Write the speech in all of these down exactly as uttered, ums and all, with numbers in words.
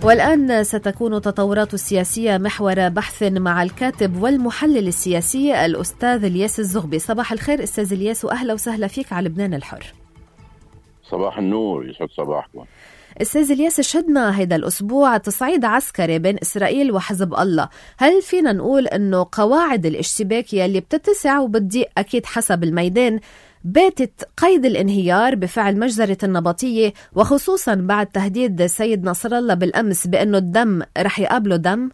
والآن ستكون تطورات السياسية محور بحث مع الكاتب والمحلل السياسي الأستاذ إلياس الزغبي. صباح الخير أستاذ إلياس، وأهلا وسهلا فيك على لبنان الحر. صباح النور، يسعد صباحكم. أستاذ إلياس، شهدنا هذا الأسبوع تصعيد عسكري بين إسرائيل وحزب الله. هل فينا نقول أنه قواعد الاشتباك يلي بتتسع وبتضيق أكيد حسب الميدان باتت قيد الانهيار بفعل مجزرة النبطية، وخصوصا بعد تهديد السيد نصر الله بالأمس بأنه الدم رح يقابله دم؟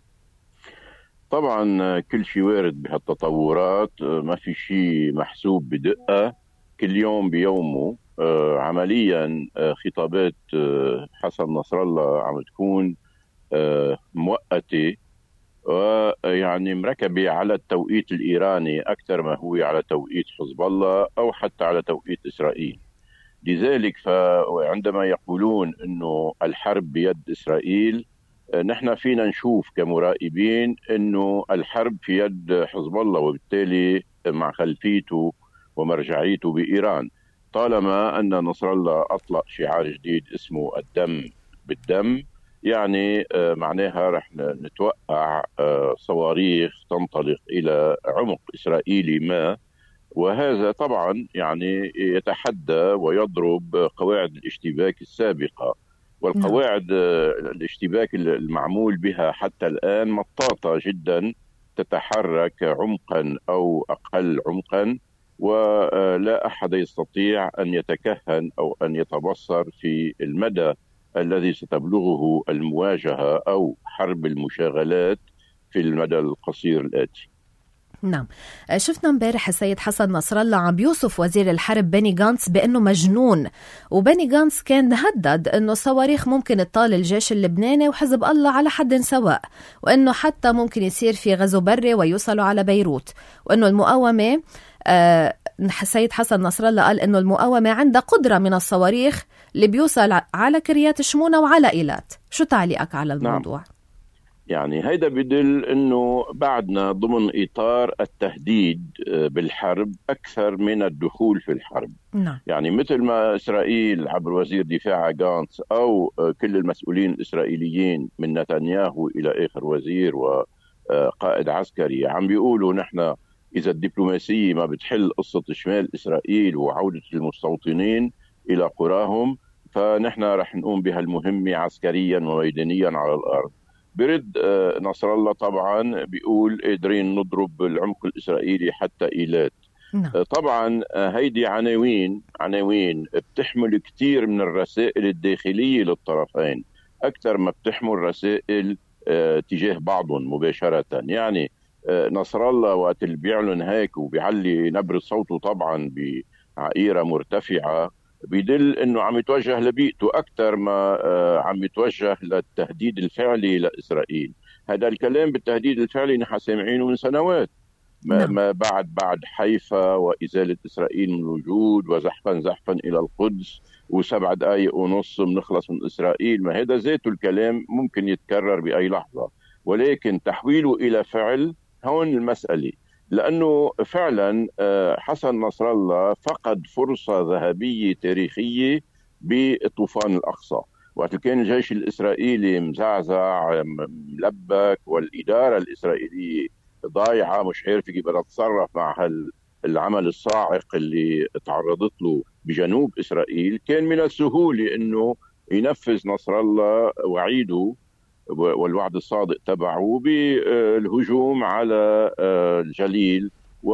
طبعا كل شيء وارد بهالتطورات، ما في شيء محسوب بدقة، كل يوم بيومه. آه عمليا آه خطابات آه حسن نصر الله عم تكون آه مؤقتة، ويعني مركبة على التوقيت الإيراني أكثر ما هو على توقيت حزب الله أو حتى على توقيت إسرائيل. لذلك فعندما يقولون أنه الحرب بيد إسرائيل، نحن فينا نشوف كمراقبين أنه الحرب في يد حزب الله، وبالتالي مع خلفيته ومرجعيته بإيران، طالما أن نصر الله أطلق شعار جديد اسمه الدم بالدم، يعني معناها رح نتوقع صواريخ تنطلق إلى عمق إسرائيلي ما، وهذا طبعا يعني يتحدى ويضرب قواعد الاشتباك السابقة. والقواعد الاشتباك المعمول بها حتى الآن مطاطة جدا، تتحرك عمقا أو أقل عمقا، ولا أحد يستطيع أن يتكهن أو أن يتبصر في المدى الذي ستبلغه المواجهة أو حرب المشاغلات في المدى القصير الآتي. نعم، شفنا امبارح السيد حسن نصر الله عم بيوصف وزير الحرب بني غانتس بأنه مجنون، وبني غانتس كان هدد أنه صواريخ ممكن تطال الجيش اللبناني وحزب الله على حد سواء، وأنه حتى ممكن يصير في غزو بري ويوصلوا على بيروت، وأنه المقاومة آه السيد حسن نصر الله قال أنه المقاومة عندها قدرة من الصواريخ اللي بيوصل على كريات شمونة وعلى إيلات. شو تعليقك على الموضوع؟ نعم. يعني هيدا بدل أنه بعدنا ضمن إطار التهديد بالحرب أكثر من الدخول في الحرب. نعم. يعني مثل ما إسرائيل عبر وزير دفاع غانتس أو كل المسؤولين الإسرائيليين من نتنياهو إلى آخر وزير وقائد عسكري عم بيقولوا نحن إذا الدبلوماسية ما بتحل قصة شمال إسرائيل وعودة المستوطنين إلى قراهم، فنحن رح نقوم بها المهمة عسكريا وميدانيا على الأرض. برد نصر الله طبعا بيقول قادرين نضرب العمق الإسرائيلي حتى إيلات. نعم. طبعا هيدي عناوين عناوين بتحمل كثير من الرسائل الداخلية للطرفين أكثر ما بتحمل رسائل تجاه بعضهم مباشرة. يعني نصر الله وقت اللي بيعلن هيك وبيعلي نبرة صوته طبعا بعائرة مرتفعة، بيدل انه عم يتوجه لبيئته اكثر ما عم يتوجه للتهديد الفعلي لاسرائيل. هذا الكلام بالتهديد الفعلي نحن سامعينه من سنوات، ما, ما بعد بعد حيفا وازاله اسرائيل من الوجود وزحفا زحفا الى القدس وسبع دقائق ونص بنخلص من اسرائيل. ما هذا ذاته الكلام ممكن يتكرر باي لحظه، ولكن تحويله الى فعل هون المساله. لأنه فعلا حسن نصر الله فقد فرصة ذهبية تاريخية بطوفان الأقصى، وقت كان الجيش الإسرائيلي مزعزع ملبك والإدارة الإسرائيلية ضايعة مش عارفة كيف بدها تتصرف مع العمل الصاعق اللي تعرضت له بجنوب إسرائيل، كان من السهولة أنه ينفذ نصر الله وعيده والوعد الصادق تبعه بالهجوم على الجليل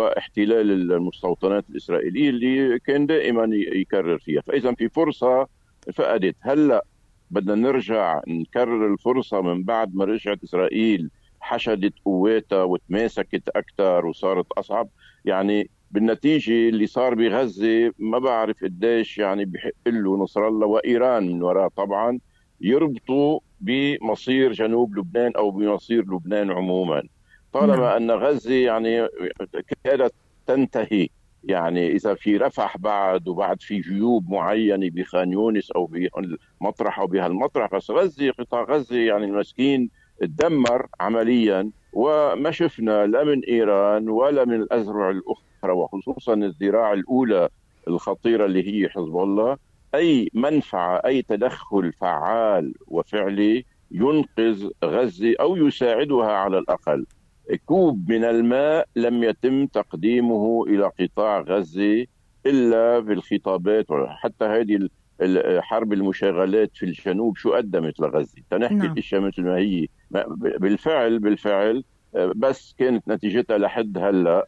واحتلال المستوطنات الإسرائيلية اللي كان دائما يكرر فيها. فإذا في فرصة فقدت، هلأ بدنا نرجع نكرر الفرصة من بعد ما رجعت إسرائيل حشدت قواتها وتماسكت أكثر وصارت أصعب. يعني بالنتيجة اللي صار بغزة ما بعرف قديش يعني بحق له نصر الله وإيران من وراء طبعا يربطوا بمصير جنوب لبنان أو بمصير لبنان عموما، طالما أن غزة يعني كانت تنتهي. يعني إذا في رفح بعد وبعد في جيوب معينة بخان يونس أو بمطرح أو بهالمطرح، بس غزة قطاع غزة يعني المسكين تدمر عمليا، وما شفنا لا من إيران ولا من الأذرع الأخرى وخصوصا الذراع الأولى الخطيرة اللي هي حزب الله أي منفعة أي تدخل فعال وفعلي ينقذ غزة أو يساعدها على الأقل. كوب من الماء لم يتم تقديمه إلى قطاع غزة إلا بالخطابات. حتى هذه حرب المشاغلات في الجنوب شو قدمت لغزة؟ تنحكي نعم. الاشياء مثل ما هي بالفعل بالفعل بس كانت نتيجتها لحد هلا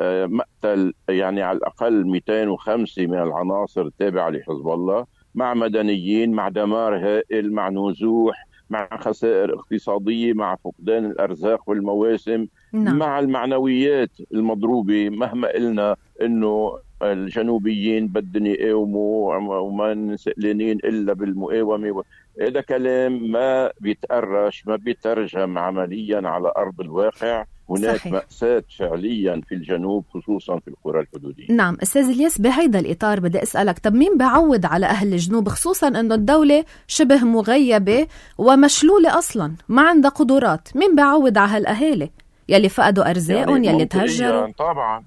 مقتل يعني على الاقل مئتين وخمسة من العناصر التابعه لحزب الله، مع مدنيين، مع دمار هائل، مع نزوح، مع خسائر اقتصاديه، مع فقدان الارزاق والمواسم نعم. مع المعنويات المضروبه. مهما قلنا انه الجنوبيين بدهم يقاوموا وما سئلانين الا بالمقاومه، هذا كلام ما بيتقرش، ما بيترجم عمليا على ارض الواقع. هناك صحيح. مأساة فعليا في الجنوب خصوصا في القرى الحدودية. نعم أستاذ إلياس، بهيدا الإطار بدي أسألك، طب مين بعود على أهل الجنوب، خصوصا أنه الدولة شبه مغيبة ومشلولة أصلا، ما عندها قدرات؟ مين بعود على هالأهالي يلي فقدوا أرزاقهم يعني يلي تهجروا؟ طبعا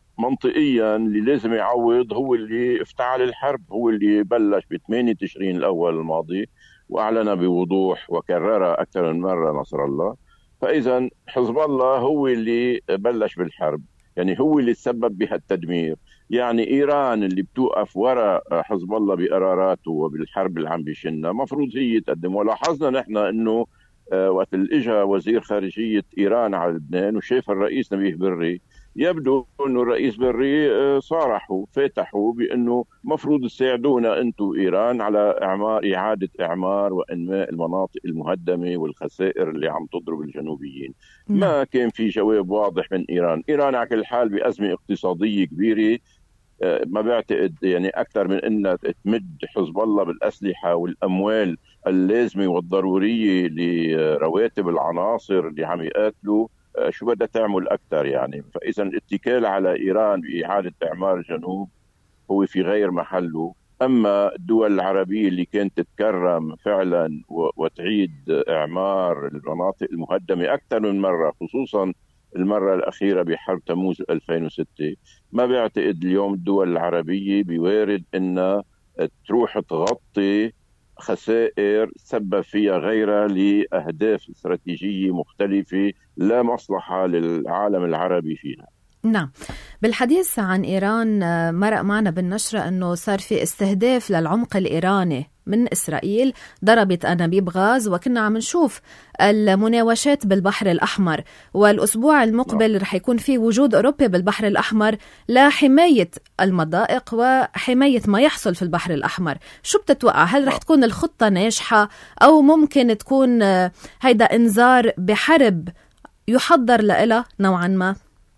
منطقيا اللي لازم يعوض هو اللي افتعل الحرب، هو اللي بلش ب ثمانية تشرين الأول الماضي وأعلن بوضوح وكررها أكثر من مرة نصر الله. فإذا حزب الله هو اللي بلش بالحرب، يعني هو اللي تسبب بهالتدمير. يعني إيران اللي بتوقف وراء حزب الله بقراراته وبالحرب اللي عم بيشنها مفروض هي تقدم. ولاحظنا نحن أنه وقت اللي اجى وزير خارجية إيران على لبنان وشاف الرئيس نبيه بري، يبدو أنه الرئيس بري صارحوا فاتحوا بأنه مفروض تساعدونا أنتم إيران على إعمار إعادة إعمار وإنماء المناطق المهدمة والخسائر اللي عم تضرب الجنوبيين. م. ما كان في جواب واضح من إيران. إيران على كل حال بأزمة اقتصادية كبيرة، ما بعتقد يعني أكثر من أنها تمد حزب الله بالأسلحة والأموال اللازمة والضرورية لرواتب العناصر اللي عم يقاتلوا، شو بدها تعمل أكثر يعني. فإذا الاتكال على إيران بإعادة إعمار الجنوب هو في غير محله. أما الدول العربية اللي كانت تتكرم فعلا وتعيد إعمار المناطق المهدمة أكثر من مرة، خصوصا المرة الأخيرة بحرب تموز ألفين وستة، ما بعتقد اليوم الدول العربية بوارد أنها تروح تغطي خسائر سبب فيها غيرها لأهداف استراتيجية مختلفة لا مصلحة للعالم العربي فيها. نعم. بالحديث عن إيران، مرق معنا بالنشرة أنه صار في استهداف للعمق الإيراني من إسرائيل، ضربت أنابيب غاز، وكنا عم نشوف المناوشات بالبحر الأحمر، والأسبوع المقبل رح يكون في وجود أوروبي بالبحر الأحمر لحماية المضائق وحماية ما يحصل في البحر الأحمر. شو بتتوقع؟ هل رح تكون الخطة ناجحة أو ممكن تكون هيدا إنذار بحرب يحضر لها نوعا ما؟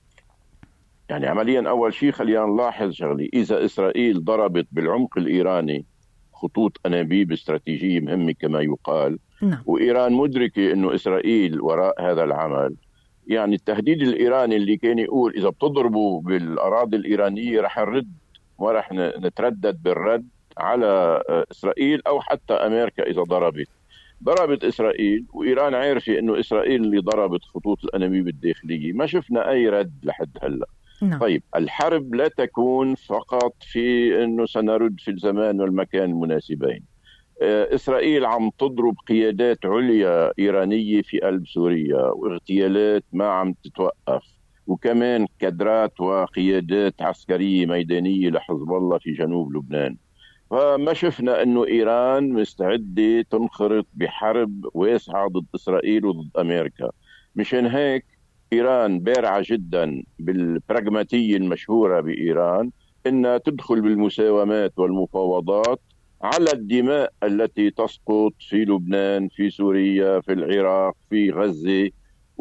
يعني عمليا أول شيء خلينا نلاحظ شغلي، إذا إسرائيل ضربت بالعمق الإيراني خطوط أنابيب استراتيجية مهمة كما يقال، نعم. وإيران مدركة أنه إسرائيل وراء هذا العمل، يعني التهديد الإيراني اللي كان يقول إذا بتضربوا بالأراضي الإيرانية رح نرد ورح نتردد بالرد على إسرائيل أو حتى أمريكا إذا ضربت ضربت إسرائيل، وإيران عارفة أنه إسرائيل اللي ضربت خطوط الأنابيب الداخلية، ما شفنا أي رد لحد هلأ. نعم. طيب الحرب لا تكون فقط في أنه سنرد في الزمان والمكان المناسبين. إسرائيل عم تضرب قيادات عليا إيرانية في قلب سوريا، واغتيالات ما عم تتوقف، وكمان كادرات وقيادات عسكرية ميدانية لحزب الله في جنوب لبنان. فما شفنا أنه إيران مستعدة تنخرط بحرب واسعة ضد إسرائيل وضد أمريكا. مشان هيك إيران بارعة جدا بالبراغماتية المشهورة بإيران إنها تدخل بالمساومات والمفاوضات على الدماء التي تسقط في لبنان، في سوريا، في العراق، في غزة،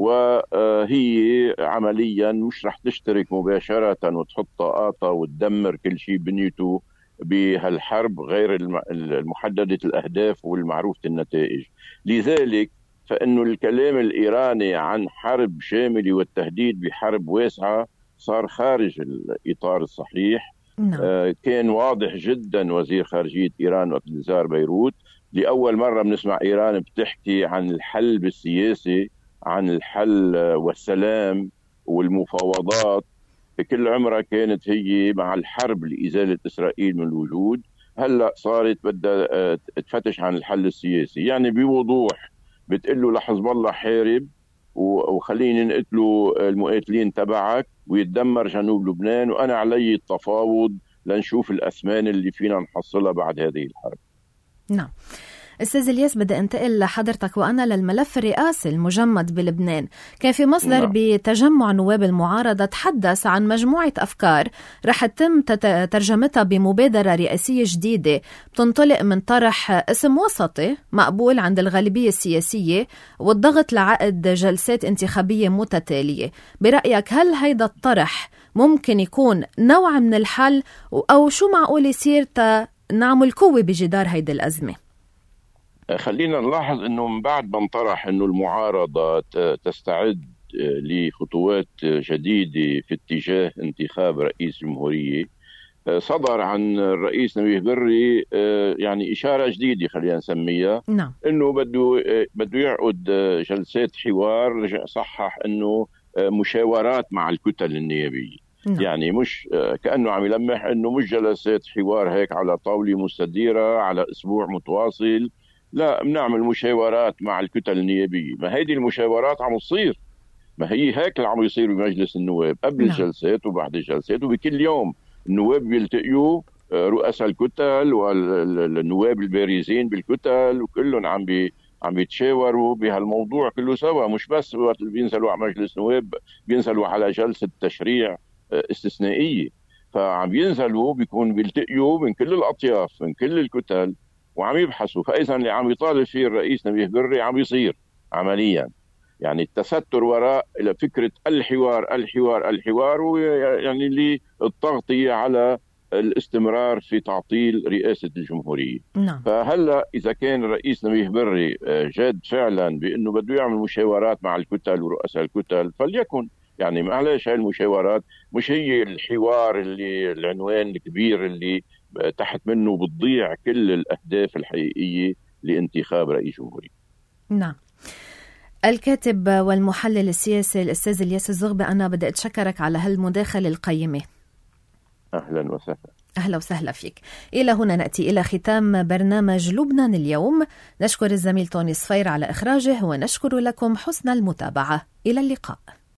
وهي عمليا مش رح تشترك مباشرة وتحط طاقاتها وتدمر كل شيء بنيته بهالحرب غير المحددة الأهداف والمعروفة النتائج. لذلك فإنه الكلام الإيراني عن حرب شاملة والتهديد بحرب واسعة صار خارج الإطار الصحيح. نعم. آه كان واضح جدا وزير خارجية إيران وقت زار بيروت، لأول مرة بنسمع إيران بتحكي عن الحل بالسياسي، عن الحل والسلام والمفاوضات. كل عمرها كانت هي مع الحرب لإزالة إسرائيل من الوجود، هلأ صارت بدها تفتش عن الحل السياسي. يعني بوضوح بتقول له لحزب الله حارب وخليني نقتلوا المقاتلين تبعك ويتدمر جنوب لبنان، وأنا علي التفاوض لنشوف الأثمان اللي فينا نحصلها بعد هذه الحرب. نعم. أستاذ إلياس، بدي أنتقل لحضرتك وأنا للملف الرئاسي المجمد بلبنان. كان في مصدر نعم. بتجمع نواب المعارضة تحدث عن مجموعة أفكار رح تتم ترجمتها بمبادرة رئاسية جديدة بتنطلق من طرح اسم وسطي مقبول عند الغالبية السياسية والضغط لعقد جلسات انتخابية متتالية. برأيك هل هيدا الطرح ممكن يكون نوع من الحل، أو شو معقول يصير نعمل قوة بجدار هيدا الأزمة؟ خلينا نلاحظ أنه من بعد ما انطرح أنه المعارضة تستعد لخطوات جديدة في اتجاه انتخاب رئيس جمهورية، صدر عن الرئيس نبيه بري يعني إشارة جديدة خلينا نسميها، نعم. أنه بده بده يعقد جلسات حوار. رجع صحح أنه مشاورات مع الكتل النيابية. نعم. يعني مش كأنه عم يلمح أنه مش جلسات حوار هيك على طاولة مستديرة على أسبوع متواصل، لا، بنعمل مشاورات مع الكتل النيابية. ما هيدي المشاورات عم تصير، ما هي هيك اللي عم يصير بمجلس النواب قبل نعم. الجلسات وبعد الجلسات، وبكل يوم النواب بيلتقيوا، رؤساء الكتل والنواب البارزين بالكتل وكلهم عم بي عم بيتشاوروا بهالموضوع كله سوا. مش بس وقت اللي بينزلوا على مجلس النواب، بينزلوا على جلسة تشريع استثنائية، فعم ينزلوا بيكون بيلتقيوا من كل الأطياف من كل الكتل وعم يبحثوا. فإذا اللي عم يطالب فيه الرئيس نبيه بري عم يصير عمليا، يعني التستر وراء فكرة الحوار الحوار الحوار ويعني للتغطية على الاستمرار في تعطيل رئاسة الجمهورية. نعم. فهلأ إذا كان الرئيس نبيه بري جاد فعلا بأنه بده يعمل مشاورات مع الكتل ورؤساء الكتل فليكن، يعني معلش هاي المشاورات مش هي الحوار اللي العنوان الكبير اللي تحت منه بتضيع كل الأهداف الحقيقية لانتخاب رئيس جمهورية. نعم. الكاتب والمحلل السياسي الأستاذ إلياس الزغبي، أنا بدي أتشكرك على هالمداخلة القيمة. أهلا وسهلا. أهلا وسهلا فيك. إلى هنا نأتي إلى ختام برنامج لبنان اليوم. نشكر الزميل توني صفير على إخراجه ونشكر لكم حسن المتابعة. إلى اللقاء.